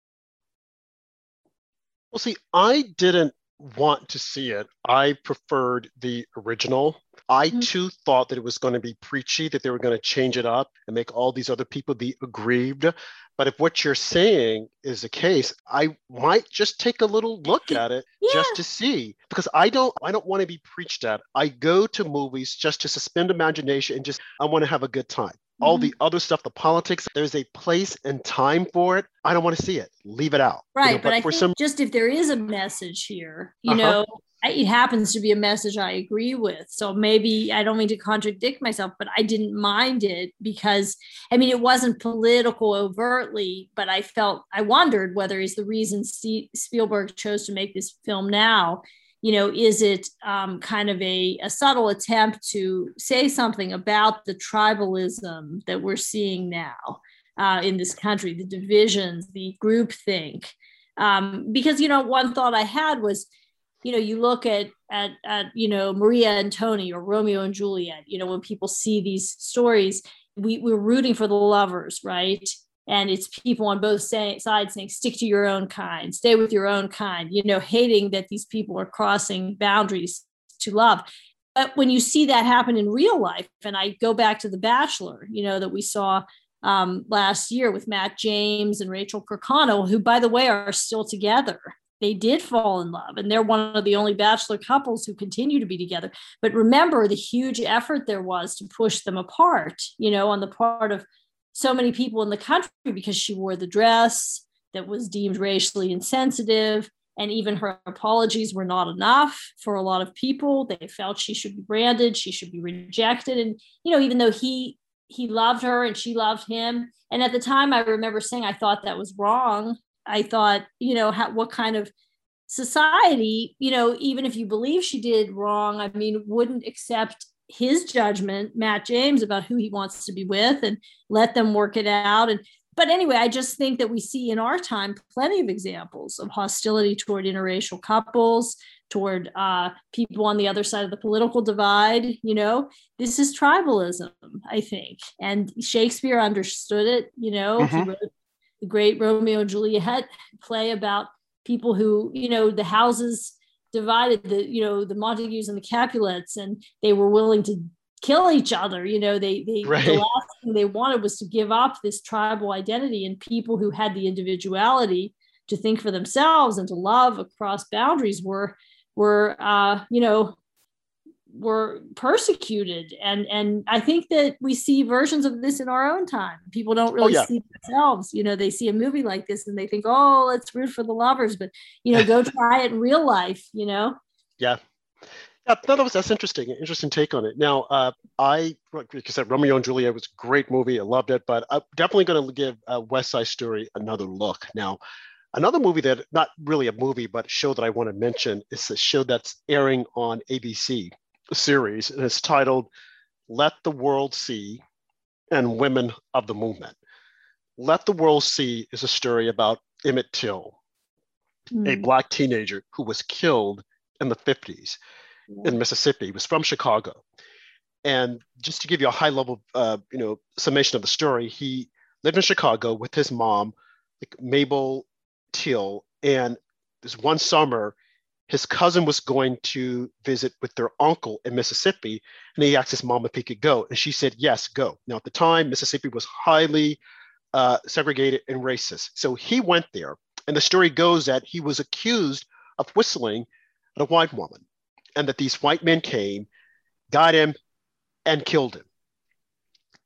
S2: Well, see, I didn't want to see it. I preferred the original. I
S3: Mhm.
S2: too thought that it was going to be preachy, that they were going to change it up and make all these other people be aggrieved. But if what you're saying is the case, I might just take a little look at it
S3: Yeah.
S2: just to see, because I don't I don't want to be preached at. I go to movies just to suspend imagination and just I want to have a good time. All
S3: Mhm.
S2: the other stuff, the politics, there's a place and time for it. I don't want to see it. Leave it out. You
S3: Right.
S2: know,
S3: but I
S2: for
S3: think
S2: some
S3: just if there is a message here, you
S2: Uh-huh.
S3: know, I- it happens to be a message I agree with. So maybe I don't mean to contradict myself, but I didn't mind it because, I mean, it wasn't political overtly, but I felt, I wondered whether it's the reason C- Spielberg chose to make this film now. You know, is it um, kind of a, a subtle attempt to say something about the tribalism that we're seeing now uh, in this country, the divisions, the groupthink? Um, because, you know, one thought I had was, you know, you look at, at, at, you know, Maria and Tony or Romeo and Juliet, you know, when people see these stories, we, we're rooting for the lovers, right? And it's people on both say, sides saying, stick to your own kind, stay with your own kind, you know, hating that these people are crossing boundaries to love. But when you see that happen in real life, and I go back to The Bachelor, you know, that we saw um, last year with Matt James and Rachel Kirkconnell, who, by the way, are still together. They did fall in love, and they're one of the only Bachelor couples who continue to be together. But remember the huge effort there was to push them apart, you know, on the part of so many people in the country, because she wore the dress that was deemed racially insensitive. And even her apologies were not enough for a lot of people. They felt she should be branded, she should be rejected. And, you know, even though he he loved her and she loved him. And at the time, I remember saying, I thought that was wrong. I thought, you know, how, what kind of society, you know, even if you believe she did wrong, I mean, wouldn't accept his judgment, Matt James, about who he wants to be with and let them work it out. And but anyway, I just think that we see in our time plenty of examples of hostility toward interracial couples, toward uh, people on the other side of the political divide. You know, this is tribalism, I think. And Shakespeare understood it. You know,
S2: Mhm.
S3: he wrote the great Romeo and Juliet play about people who, you know, the houses divided, the, you know, the Montagues and the Capulets, and they were willing to kill each other. You know, they, they
S2: Right.
S3: the last thing they wanted was to give up this tribal identity, and people who had the individuality to think for themselves and to love across boundaries were, were, uh, you know, were persecuted. And, and I think that we see versions of this in our own time. People don't really
S2: Oh, yeah.
S3: see themselves, you know, they see a movie like this and they think, oh, let's root for the lovers, but, you know, go try it in real life, you know?
S2: Yeah. Yeah, no, that was that's interesting. Interesting take on it. Now, uh, I like you said, Romeo and Juliet was a great movie. I loved it, but I'm definitely going to give uh, West Side Story another look. Now, another movie that not really a movie, but a show that I want to mention is a show that's airing on A B C series, and it's titled "Let the World See" and "Women of the Movement." "Let the World See" is a story about Emmett Till, a
S3: Mm.
S2: Black teenager who was killed in the fifties. In Mississippi. He was from Chicago. And just to give you a high level, uh, you know, summation of the story, he lived in Chicago with his mom, like Mabel Till. And this one summer, his cousin was going to visit with their uncle in Mississippi. And he asked his mom if he could go. And she said, yes, go. Now, at the time, Mississippi was highly uh, segregated and racist. So he went there. And the story goes that he was accused of whistling at a white woman, and that these white men came, got him, and killed him.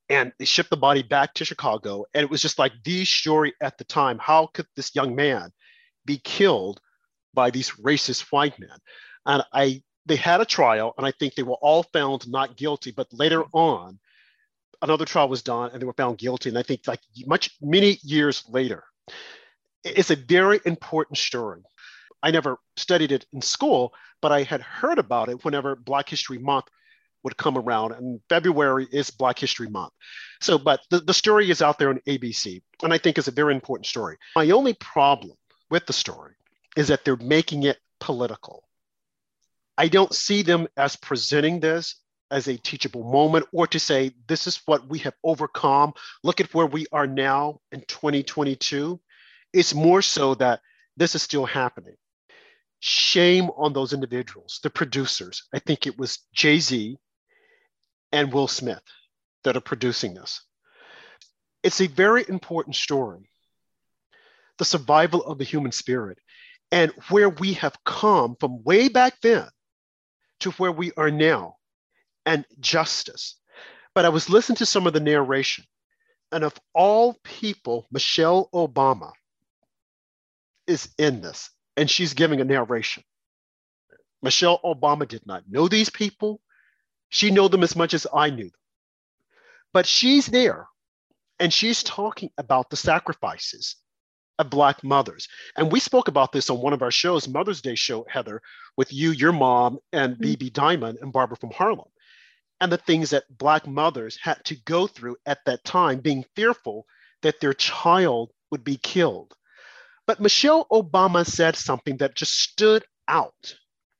S2: And they shipped the body back to Chicago. And it was just like the story at the time. How could this young man be killed by these racist white men? And I, they had a trial, and I think they were all found not guilty. But later on, another trial was done, and they were found guilty. And I think like much, many years later, it's a very important story. I never studied it in school, but I had heard about it whenever Black History Month would come around, and February is Black History Month. So, but the, the story is out there on A B C, and I think it's a very important story. My only problem with the story is that they're making it political. I don't see them as presenting this as a teachable moment, or to say, this is what we have overcome. Look at where we are now in twenty twenty-two. It's more so that this is still happening. Shame on those individuals, the producers. I think it was Jay-Z and Will Smith that are producing this. It's a very important story, the survival of the human spirit, and where we have come from way back then to where we are now, and justice. But I was listening to some of the narration, and of all people, Michelle Obama is in this, and she's giving a narration. Michelle Obama did not know these people. She knew them as much as I knew them. But she's there, and she's talking about the sacrifices of Black mothers. And we spoke about this on one of our shows, Mother's Day show, Heather, with you, your mom, and mm-hmm. B B Diamond and Barbara from Harlem. And the things that Black mothers had to go through at that time, being fearful that their child would be killed. But Michelle Obama said something that just stood out.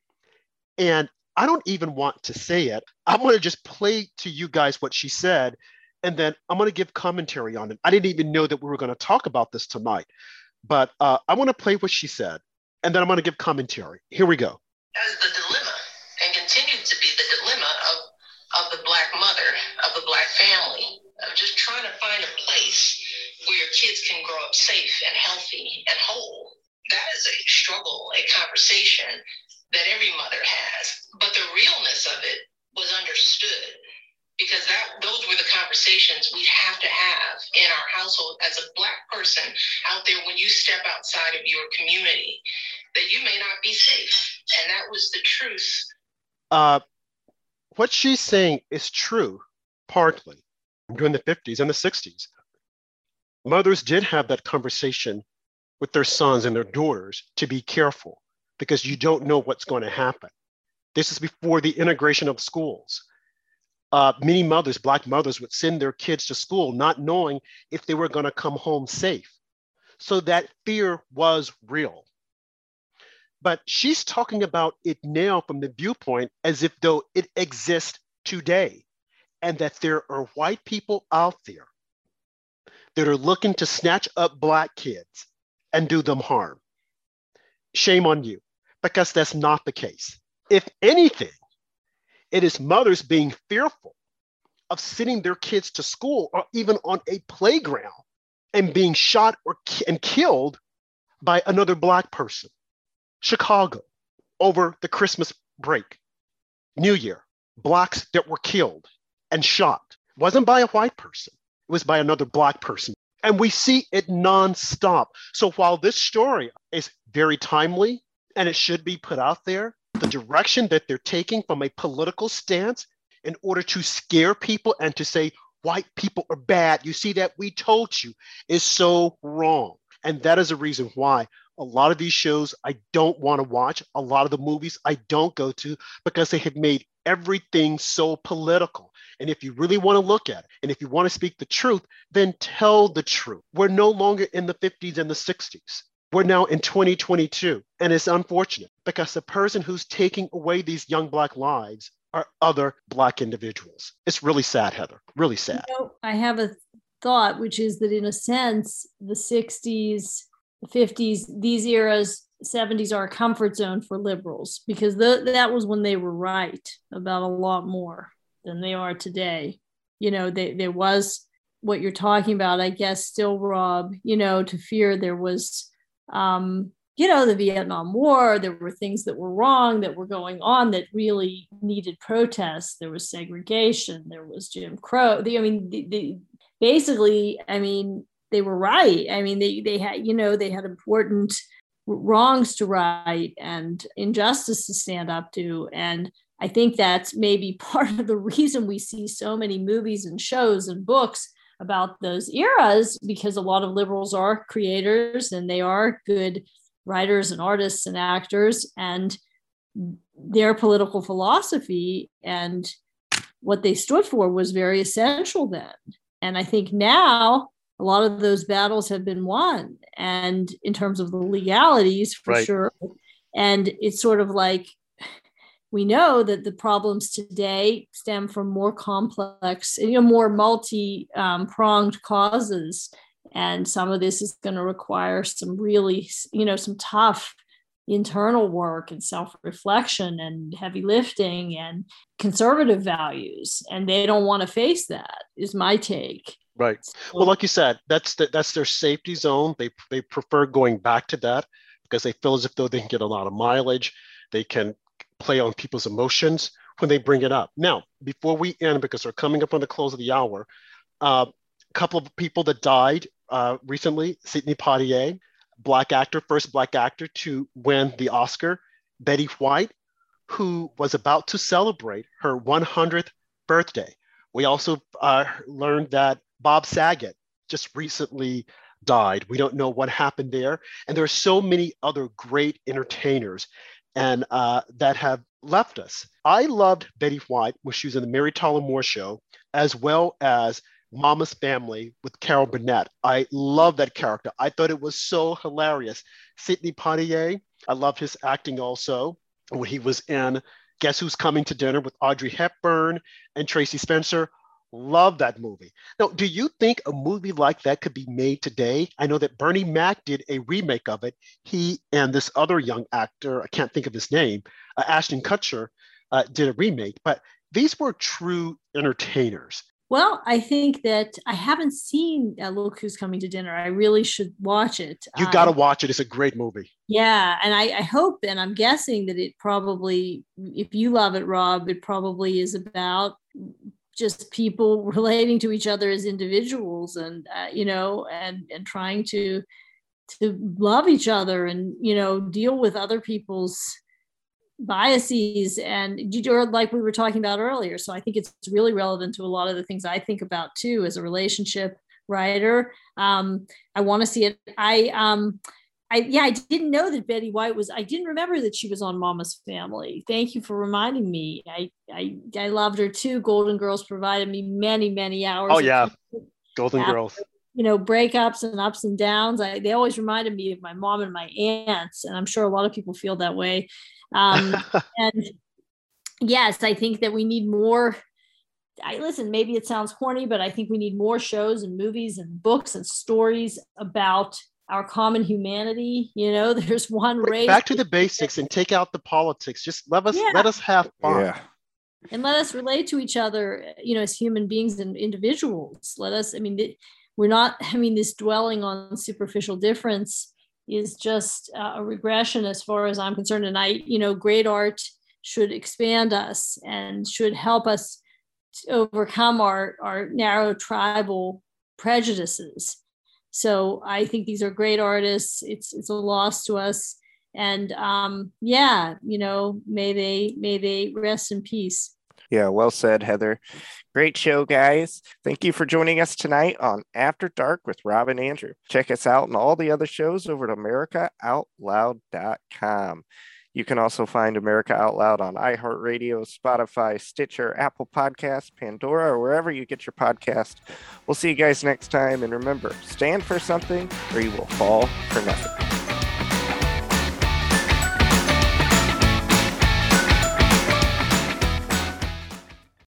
S2: And I don't even want to say it. I'm going to just play to you guys what she said, and then I'm going to give commentary on it. I didn't even know that we were going to talk about this tonight, but uh, I want to play what she said, and then I'm going to give commentary. Here we go.
S8: As the dilemma, and continued to be the dilemma of, of the Black mother, of the Black family, of just trying to find a place where your kids can grow up safe and healthy and whole. That is a struggle, a conversation that every mother has. But the realness of it was understood, because that those were the conversations we'd have to have in our household as a Black person out there when you step outside of your community, that you may not be safe. And that was the truth.
S2: Uh, what she's saying is true, partly. During the fifties and the sixties, mothers did have that conversation with their sons and their daughters to be careful, because you don't know what's going to happen. This is before the integration of schools. Uh, many mothers, Black mothers, would send their kids to school not knowing if they were going to come home safe. So that fear was real. But she's talking about it now from the viewpoint as if though it exists today, and that there are white people out there that are looking to snatch up Black kids and do them harm. Shame on you, because that's not the case. If anything, it is mothers being fearful of sending their kids to school or even on a playground and being shot or ki- and killed by another Black person. Chicago, over the Christmas break, New Year, Blacks that were killed and shot. It wasn't by a white person. It was by another Black person. And we see it nonstop. So while this story is very timely and it should be put out there, the direction that they're taking from a political stance in order to scare people and to say white people are bad, you see that we told you, is so wrong. And that is a reason why a lot of these shows I don't want to watch, a lot of the movies I don't go to, because they have made everything so political. And if you really want to look at it, and if you want to speak the truth, then tell the truth. We're no longer in the fifties and the sixties. We're now in twenty twenty-two. And it's unfortunate, because the person who's taking away these young Black lives are other Black individuals. It's really sad, Heather, really sad.
S3: You know, I have a thought, which is that in a sense, the sixties, the fifties, these eras, seventies are a comfort zone for liberals, because the, that was when they were right about a lot more than they are today. You know, they, there was what you're talking about, I guess, still, Rob, you know, to fear. There was um, you know, the Vietnam War. There were things that were wrong that were going on that really needed protests. There was segregation. There was Jim Crow. The, I mean, the, the, basically, I mean, they were right. I mean, they they had, you know, they had important wrongs to right and injustice to stand up to. And I think that's maybe part of the reason we see so many movies and shows and books about those eras, because a lot of liberals are creators and they are good writers and artists and actors, and their political philosophy and what they stood for was very essential then. And I think now a lot of those battles have been won, and in terms of the legalities, for right. sure. And it's sort of like, we know that the problems today stem from more complex, you know, more multi-pronged um, causes. And some of this is going to require some really, you know, some tough internal work and self-reflection and heavy lifting and conservative values. And they don't want to face that, is my take.
S2: Right. Well, like you said, that's the, that's their safety zone. They they prefer going back to that because they feel as if though they can get a lot of mileage. They can play on people's emotions when they bring it up. Now, before we end, because we're coming up on the close of the hour, uh, a couple of people that died uh, recently: Sidney Poitier, Black actor, first Black actor to win the Oscar; Betty White, who was about to celebrate her one hundredth birthday. We also uh, learned that Bob Saget just recently died. We don't know what happened there. And there are so many other great entertainers and uh, that have left us. I loved Betty White when she was in the Mary Tyler Moore Show, as well as Mama's Family with Carol Burnett. I love that character. I thought it was so hilarious. Sidney Poitier, I love his acting also when he was in Guess Who's Coming to Dinner with Audrey Hepburn and Tracy Spencer. Love that movie. Now, do you think a movie like that could be made today? I know that Bernie Mac did a remake of it. He and this other young actor, I can't think of his name, uh, Ashton Kutcher, uh, did a remake, but these were true entertainers.
S3: Well, I think that I haven't seen uh, Look Who's Coming to Dinner. I really should watch it.
S2: You got to um, watch it. It's a great movie.
S3: Yeah. And I, I hope, and I'm guessing that it probably, if you love it, Rob, it probably is about just people relating to each other as individuals and, uh, you know, and, and trying to, to love each other and, you know, deal with other people's biases and like we were talking about earlier. So I think it's really relevant to a lot of the things I think about too, as a relationship writer. Um, I want to see it. I, um, I, yeah, I didn't know that Betty White was, I didn't remember that she was on Mama's Family. Thank you for reminding me. I, I, I loved her too. Golden Girls provided me many, many hours.
S2: Oh yeah. Golden after, Girls.
S3: You know, breakups and ups and downs. I, they always reminded me of my mom and my aunts. And I'm sure a lot of people feel that way. Um, and yes, I think that we need more. I listen, maybe it sounds corny, but I think we need more shows and movies and books and stories about our common humanity. You know, there's one race.
S2: Back to the basics and take out the politics. Just let us yeah. let us have fun.
S1: Yeah.
S3: And let us relate to each other, you know, as human beings and individuals. Let us, I mean, we're not, I mean, this dwelling on superficial difference is just a regression as far as I'm concerned. And I, you know, great art should expand us and should help us to overcome our, our narrow tribal prejudices. So I think these are great artists. It's it's a loss to us. And um, yeah, you know, may they may they rest in peace.
S1: Yeah, well said, Heather. Great show, guys. Thank you for joining us tonight on After Dark with Rob and Andrew. Check us out and all the other shows over at America Out Loud dot com. You can also find America Out Loud on iHeartRadio, Spotify, Stitcher, Apple Podcasts, Pandora, or wherever you get your podcast. We'll see you guys next time. And remember, stand for something or you will fall for nothing.